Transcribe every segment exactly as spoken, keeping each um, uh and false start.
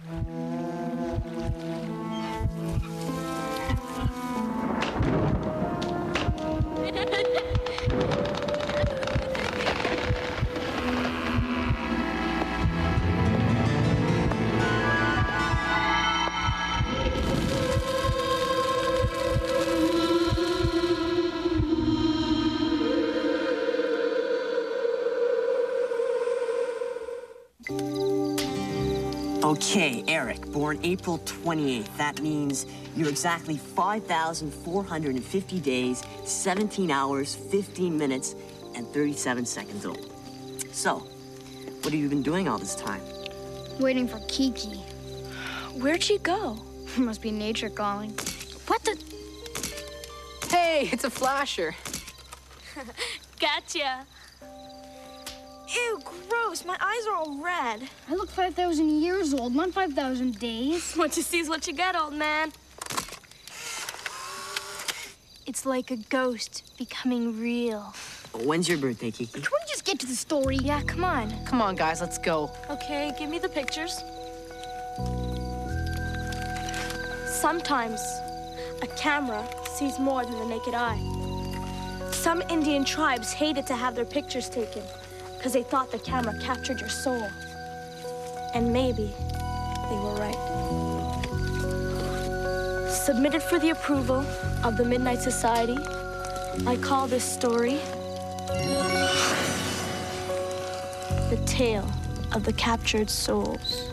Okay, Eric, born April twenty-eighth. That means you're exactly five thousand four hundred fifty days, seventeen hours, fifteen minutes, and thirty-seven seconds old. So, what have you been doing all this time? Waiting for Kiki. Where'd she go? Must be nature calling. What the? Hey, it's a flasher. Gotcha. Ew, gross. My eyes are all red. I look five thousand years old, not five thousand days. What you see is what you get, old man. It's like a ghost becoming real. When's your birthday, Kiki? Can we just get to the story? Yeah, come on. Come on, guys, let's go. Okay, give me the pictures. Sometimes a camera sees more than the naked eye. Some Indian tribes hated to have their pictures taken because they thought the camera captured your soul. And maybe they were right. Submitted for the approval of the Midnight Society, I call this story The Tale of the Captured Souls.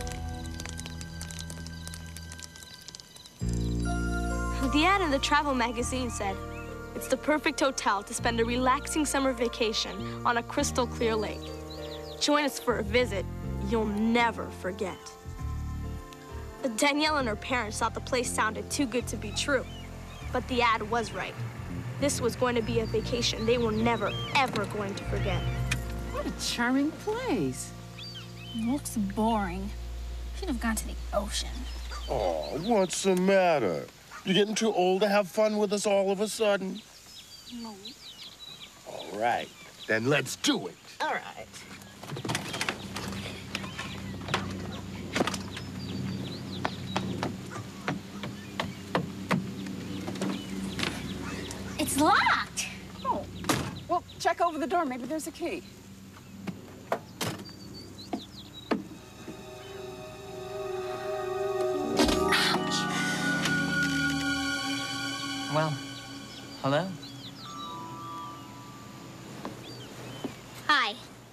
The ad in the travel magazine said, it's the perfect hotel to spend a relaxing summer vacation on a crystal clear lake. Join us for a visit you'll never forget. Danielle and her parents thought the place sounded too good to be true, but the ad was right. This was going to be a vacation they were never, ever going to forget. What a charming place. Looks boring. Should have gone to the ocean. Oh, what's the matter? You getting too old to have fun with us all of a sudden? No. All right, then let's do it. All right. It's locked. Oh, well, check over the door. Maybe there's a key. Well, hello. Hi.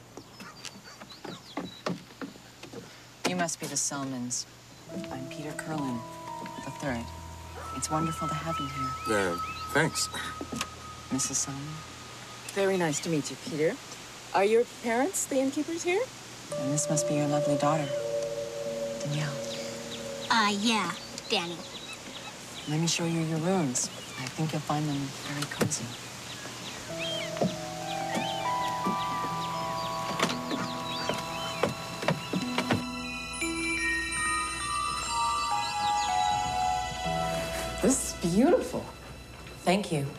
You must be the Selmans. I'm Peter Curlin, the third. It's wonderful to have you here. Uh, thanks. Missus Selman? Very nice to meet you, Peter. Are your parents the innkeepers here? And this must be your lovely daughter, Danielle. Uh, yeah, Danny. Let me show you your rooms. I think you'll find them very cozy. This is beautiful. Thank you.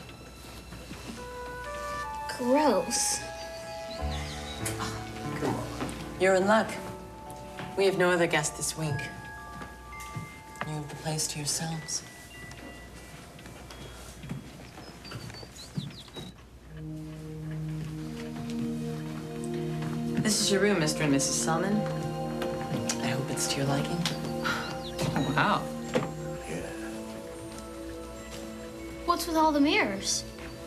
Gross. You're in luck. We have no other guests this week. You have the place to yourselves. This is your room, Mister and Missus Selman. I hope it's to your liking. Oh, wow. What's with all the mirrors?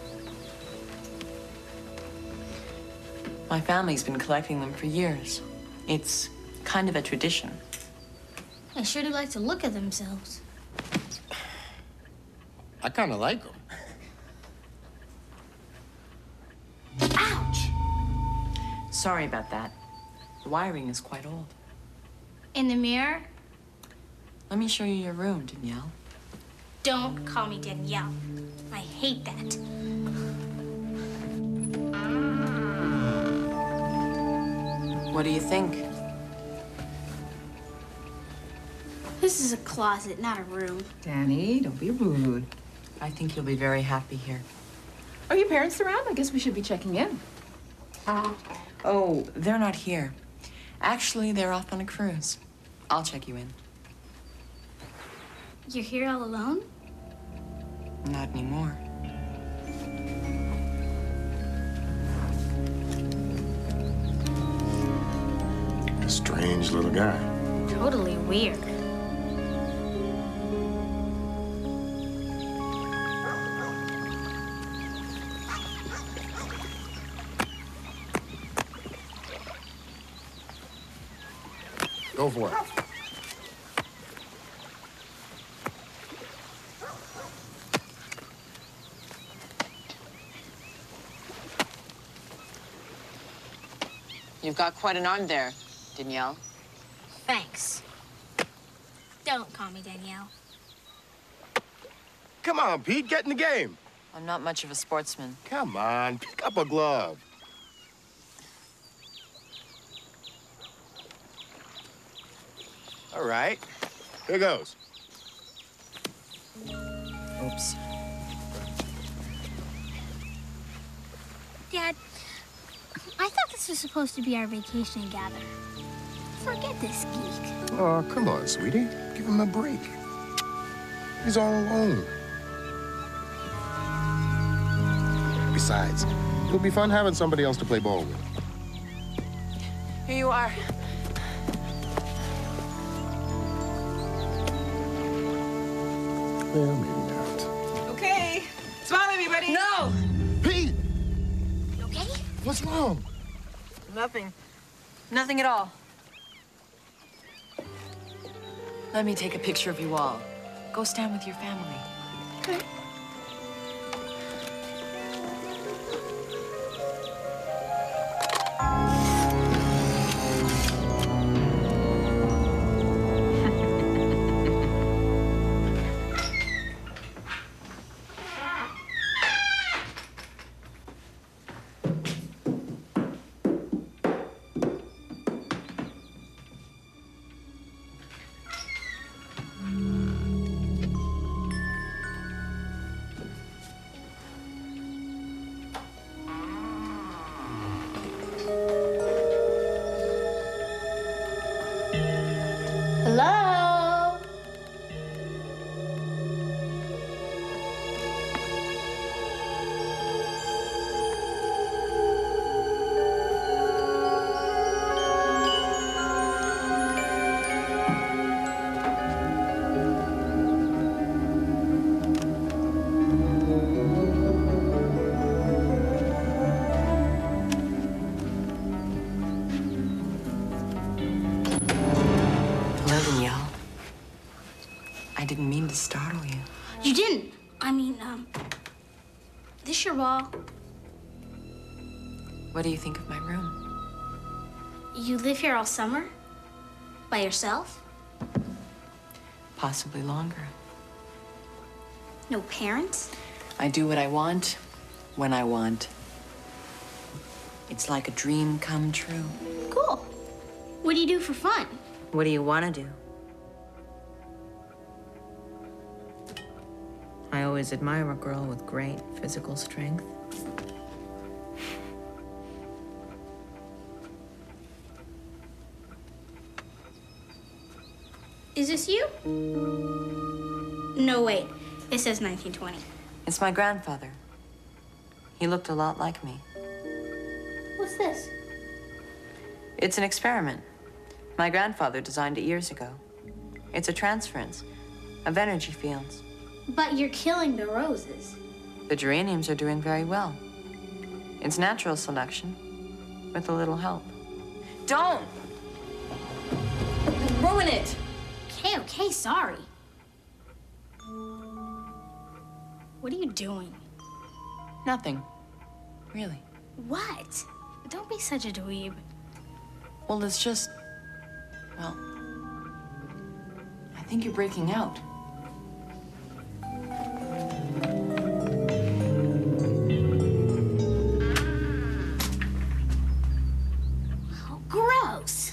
My family's been collecting them for years. It's kind of a tradition. They sure do like to look at themselves. I kind of like them. Ouch! Sorry about that. The wiring is quite old. In the mirror? Let me show you your room, Danielle. Don't call me Danielle. I hate that. What do you think? This is a closet, not a room. Danny, don't be rude. I think you'll be very happy here. Are your parents around? I guess we should be checking in. Oh, they're not here. Actually, they're off on a cruise. I'll check you in. You're here all alone? Not anymore. A strange little guy. Totally weird. Go for it. You've got quite an arm there, Danielle. Thanks. Don't call me Danielle. Come on, Pete, get in the game. I'm not much of a sportsman. Come on, pick up a glove. All right, here goes. Oops. Dad, I thought this was supposed to be our vacation together. Forget this geek. Oh, come on, sweetie. Give him a break. He's all alone. Besides, it'll be fun having somebody else to play ball with. Here you are. Well, maybe not. Okay. Smile, everybody. No! Pete! You okay? What's wrong? Nothing. Nothing at all. Let me take a picture of you all. Go stand with your family. Okay. Hello? Hello, Danielle. I didn't mean to startle you. You didn't. I mean, um, this your wall. What do you think of my room? You live here all summer? By yourself? Possibly longer. No parents? I do what I want, when I want. It's like a dream come true. Cool. What do you do for fun? What do you want to do? I always admire a girl with great physical strength. Is this you? No, wait. It says nineteen twenty. It's my grandfather. He looked a lot like me. What's this? It's an experiment. My grandfather designed it years ago. It's a transference of energy fields. But you're killing the roses. The geraniums are doing very well. It's natural selection with a little help. Don't! You'll ruin it! Okay, okay, sorry. What are you doing? Nothing. Really. What? Don't be such a dweeb. Well, it's just... Well... I think you're breaking out. Oh, gross.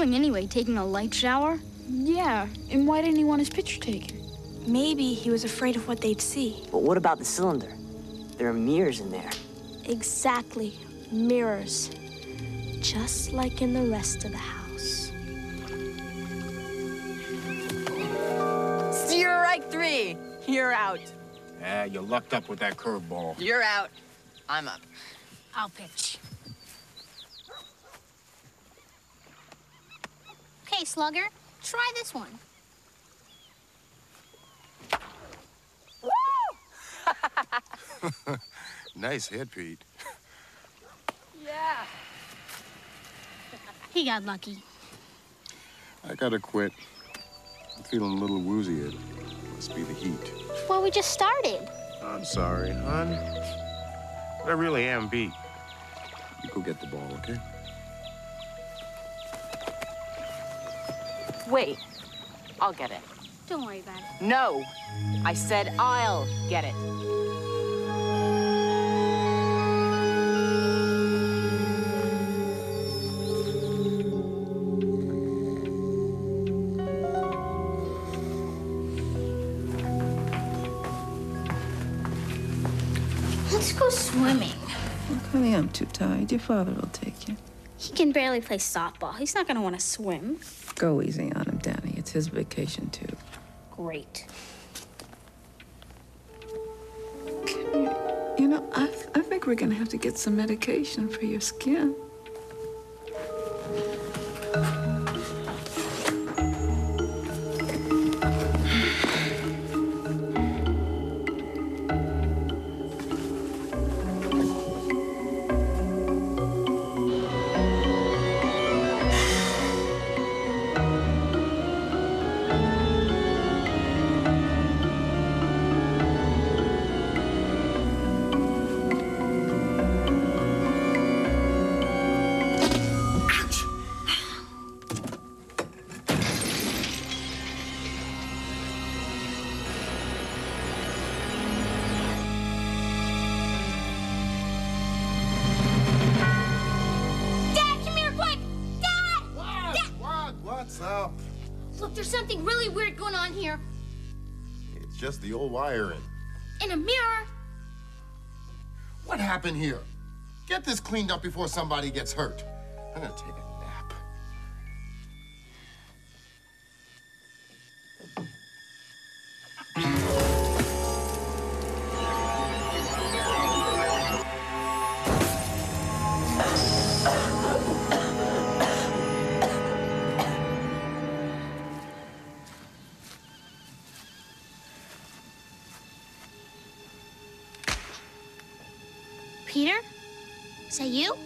doing anyway, taking a light shower? Yeah, and why didn't he want his picture taken? Maybe he was afraid of what they'd see. But what about the cylinder? There are mirrors in there. Exactly. Mirrors. Just like in the rest of the house. Strike three. You're out. Yeah, you lucked up with that curveball. You're out. I'm up. I'll pitch. Okay, Slugger, try this one. Nice hit, Pete. Yeah. He got lucky. I gotta quit. I'm feeling a little woozy. It must be the heat. Well, we just started. I'm sorry, hon. But I really am beat. You go get the ball, okay? Wait. I'll get it. Don't worry about it. No. I said I'll get it. Let's go swimming. Honey, I'm too tired. Your father will take you. He can barely play softball. He's not gonna want to swim. Go easy on him, Danny. It's his vacation, too. Great. You know, I, th I think we're gonna have to get some medication for your skin. Look, there's something really weird going on here. It's just the old wiring. In a mirror. What happened here? Get this cleaned up before somebody gets hurt. I'm gonna take a nap. Peter? Is that you?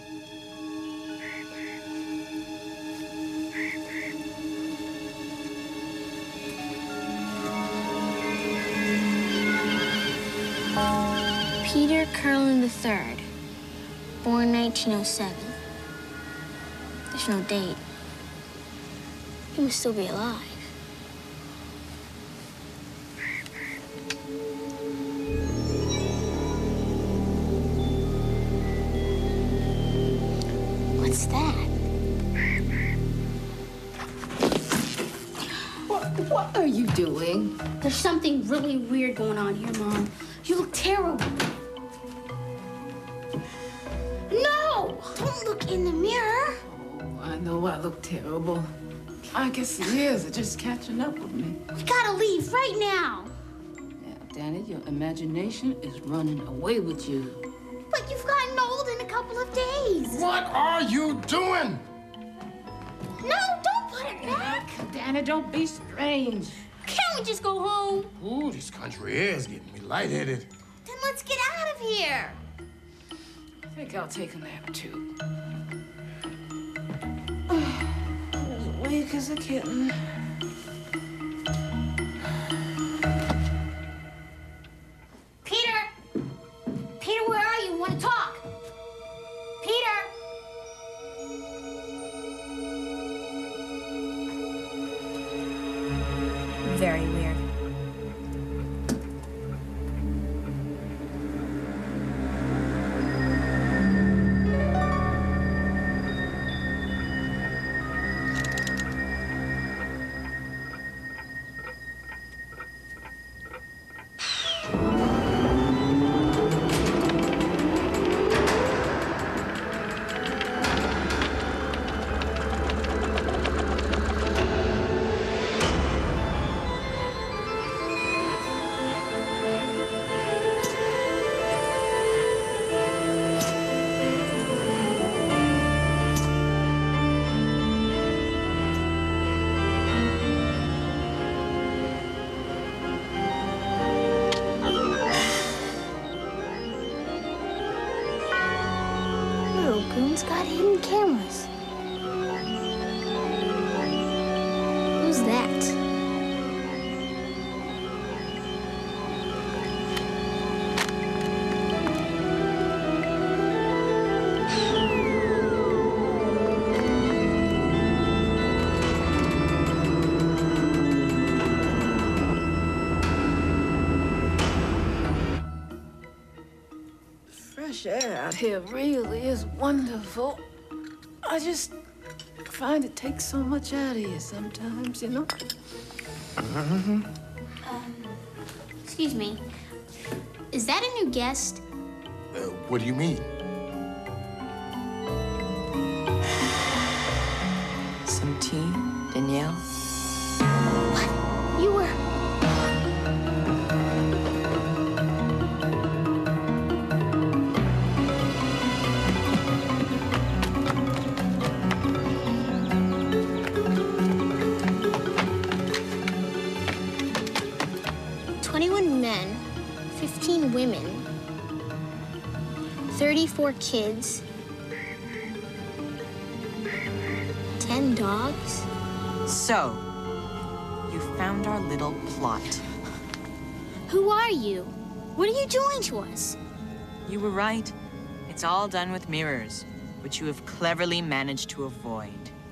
Peter Curlin the third, born nineteen oh seven. There's no date. He must still be alive. What's that? What, what are you doing? There's something really weird going on here, Mom. You look terrible. No! Don't look in the mirror. Oh, I know I look terrible. I guess the years are just catching up with me. We gotta leave right now. Yeah, Danny, your imagination is running away with you. But you've gotten old in a couple of days. What are you doing? No, don't put it back. Danny, don't be strange. Can't we just go home? Ooh, this country air is getting me lightheaded. Then let's get out of here. I think I'll take a nap, too. As weak as a kitten. Peter! Peter, where are you? Want to talk? Peter! Very weird. cameras. Who's that? Fresh air out here really is wonderful. I just find it takes so much out of you sometimes, you know? Um, excuse me. Is that a new guest? Uh, what do you mean? Some tea, Danielle? What? You were... twenty-one men, fifteen women, thirty-four kids, ten dogs. So, you found our little plot. Who are you? What are you doing to us? You were right. It's all done with mirrors, which you have cleverly managed to avoid.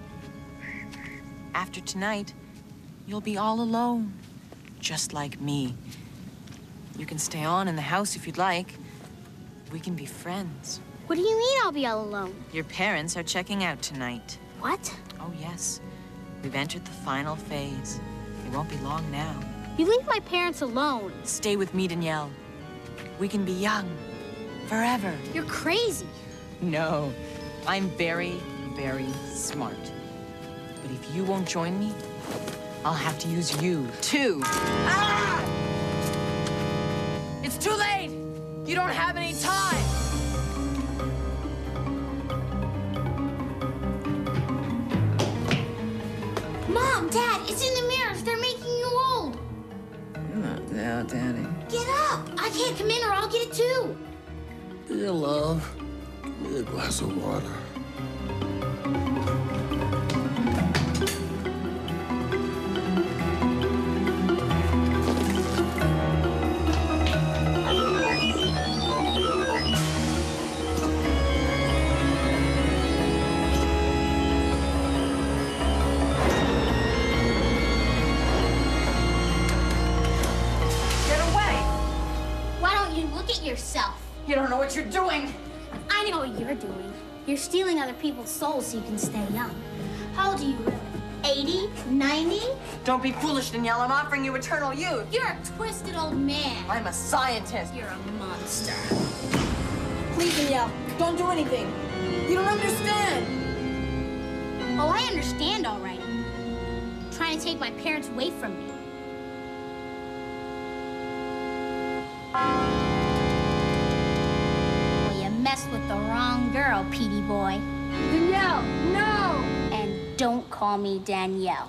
After tonight, you'll be all alone, just like me. You can stay on in the house if you'd like. We can be friends. What do you mean I'll be all alone? Your parents are checking out tonight. What? Oh, yes. We've entered the final phase. It won't be long now. You leave my parents alone. Stay with me, Danielle. We can be young. Forever. You're crazy. No. I'm very, very smart. But if you won't join me, I'll have to use you, too. Ah! It's too late! You don't have any time! Mom, Dad, it's in the mirrors. They're making you old. Not now, Danny. Get up. I can't come in or I'll get it too. Dear love, give me a glass of water. Yourself. You don't know what you're doing. I know what you're doing. You're stealing other people's souls so you can stay young. How old are you really? eighty? ninety? Don't be foolish, Danielle. I'm offering you eternal youth. You're a twisted old man. I'm a scientist. You're a monster. Please, Danielle, don't do anything. You don't understand. Oh, I understand, all right. Trying to take my parents away from me. Messed with the wrong girl, Petey boy. Danielle, no! And don't call me Danielle.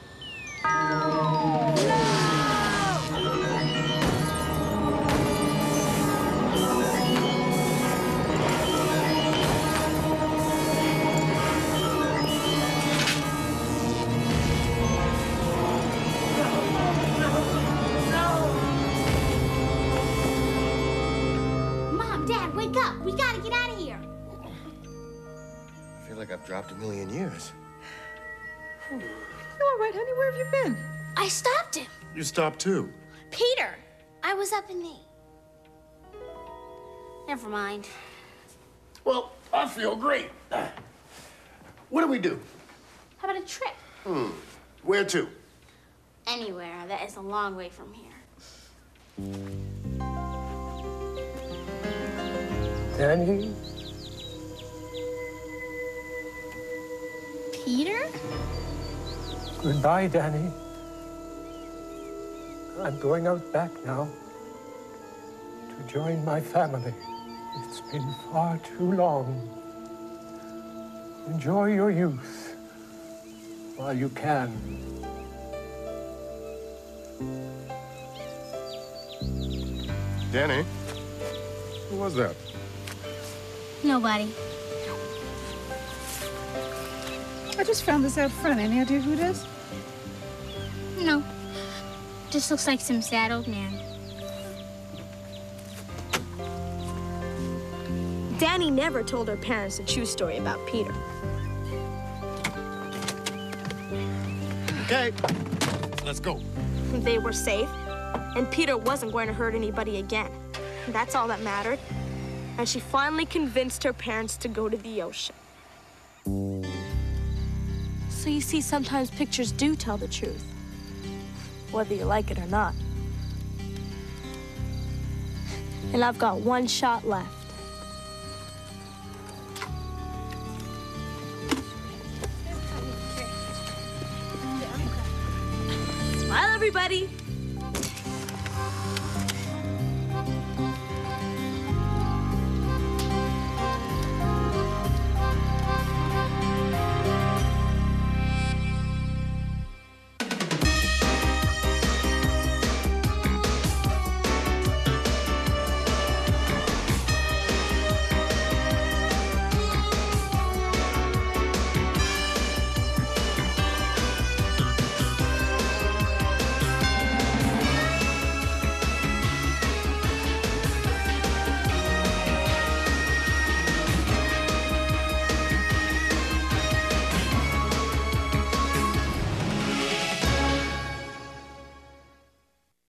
We gotta get out of here. I feel like I've dropped a million years. You all right, honey? Where have you been? I stopped him. You stopped too. Peter, I was up in the... Never mind. Well, I feel great. What do we do? How about a trip? Hmm. Where to? Anywhere. That is a long way from here. Danny? Peter? Goodbye, Danny. I'm going out back now to join my family. It's been far too long. Enjoy your youth while you can. Danny? Who was that? Nobody. I just found this out front. Any idea who it is? No. Just looks like some sad old man. Danny never told her parents a true story about Peter. Okay, let's go. They were safe, and Peter wasn't going to hurt anybody again. That's all that mattered. And she finally convinced her parents to go to the ocean. So you see, sometimes pictures do tell the truth, whether you like it or not. And I've got one shot left. Smile, everybody.